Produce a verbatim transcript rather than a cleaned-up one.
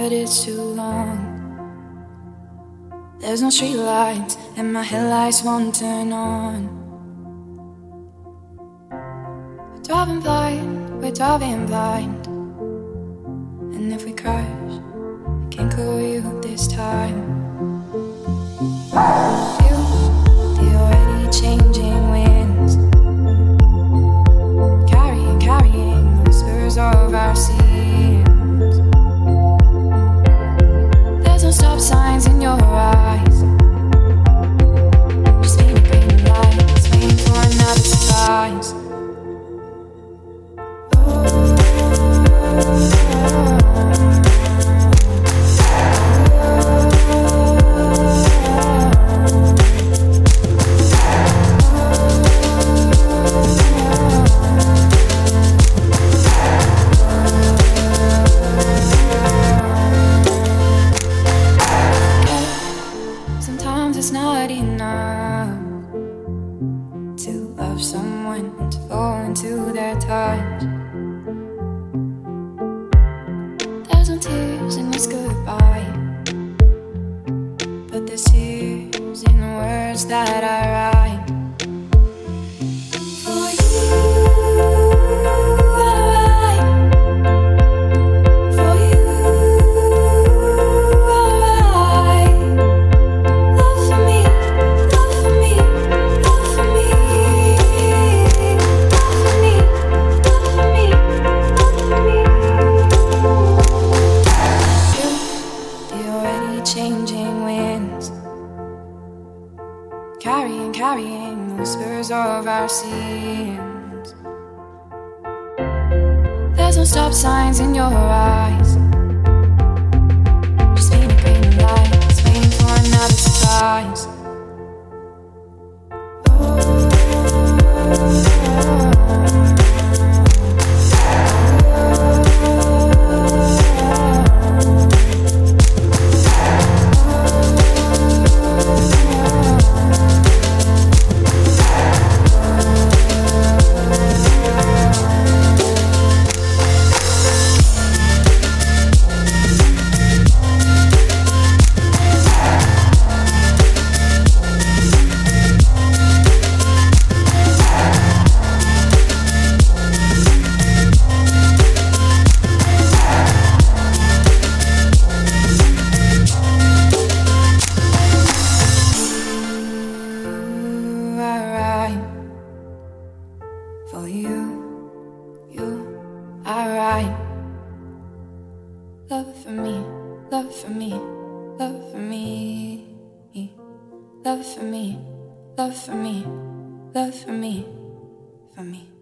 but it's too long. There's no street lights and my headlights won't turn on. We're driving blind, we're driving blind. And if we crash, I can't call you this time. Feel the already changing winds, carrying, carrying the whispers of our sins. There's no stop signs in your eyes, just being green lights, waiting for another surprise. Sometimes it's not enough to love someone and to fall into their touch. There's no tears in this goodbye, but there's tears in the words that I write. For you, I write. For you, I write. Love for me, love for me, love for me. Love for me, love for me, love for me. Feel the already changing winds, carrying, carrying the whispers of our sins. There's no stop signs in your eyes, just being green lights, waiting for another surprise. For you, you, I write. Love for me, love for me, love for me. Love for me, love for me, love for me, for me.